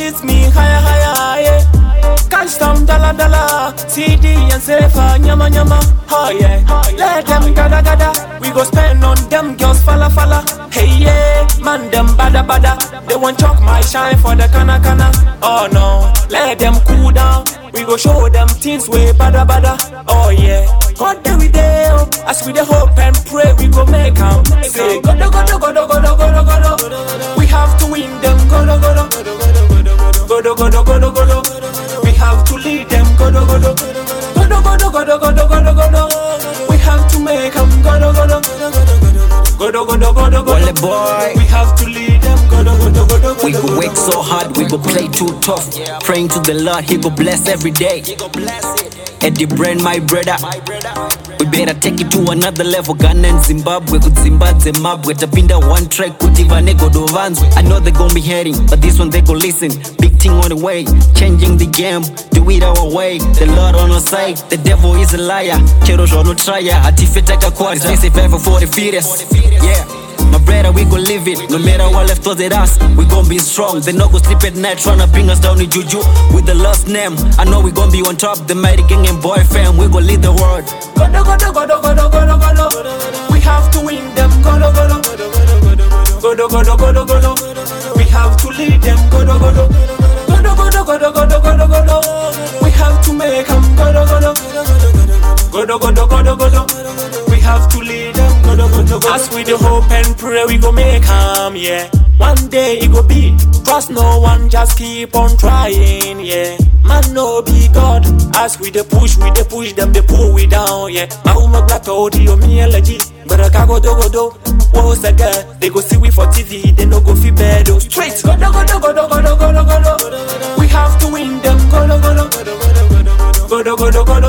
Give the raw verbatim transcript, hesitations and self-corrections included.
lift me higher, higher, higher. Catch some dollar, dollar, C D and safer, nyama, nyama. Oh yeah, let them gada, gada. We go spend on them girls, falla, falla. Hey yeah, man them bada, bada. They want chalk my shine for the kana, kana. Oh no, let them cool down. We go show them things way bada, bada. Oh yeah, God there we there. As we the hope and pray, we go make them. Say godo, godo, godo, godo, godo, godo. We have to win them, godo, godo, godo, godo, godo, godo. We have to lead them, godo, godo, godo, godo, godo, godo, godo, godo. We have to make them, godo, godo, godo, godo, godo, godo. Boy, we have to lead them, godo, godo, godo, godo. We go work so hard, we go play too tough. Praying to the Lord, He go bless every day. Eddie Brain, my brother. We better take it to another level. Ghana and Zimbabwe, good Zimbabwe, Zimbabwe. Tapinda one track, kutivane go do vans. I know they gon' be hearing, but this one they go listen. Big thing on the way, changing the game. Do it our way, the Lord on our side. The devil is a liar. Chero no try ya. Atifetaka kwa space forever for the fetus. Yeah. My brother, we gon' live it. No matter what left us at us, we gon' be strong. They no go sleep at night tryna bring us down to juju with the lost name. I know we gon' be on top. The mighty gang and boy fam, we gon' lead the world. Godo, godo, godo, godo, godo, godo. We have to win them. Godo, godo, godo, godo, godo, godo. We have to lead them. Godo, godo, godo, godo, godo, godo, godo, godo. We have to make them. Godo, godo, godo, godo, godo, godo. We have to lead them. Godo, godo, godo. As we the hope and pray, we go make them, yeah. One day it go be. Trust no one, just keep on trying, yeah. Man no be God. As we the push, we the push them, they pull we down, yeah. Mahuma black audio, me allergy. But I can't go do go do. What's a girl? They go see we for T V, they no go feel bad. Straight. Godo, godo, godo, godo, godo, godo. We have to win them. Godo, godo, godo, godo, godo, godo, godo.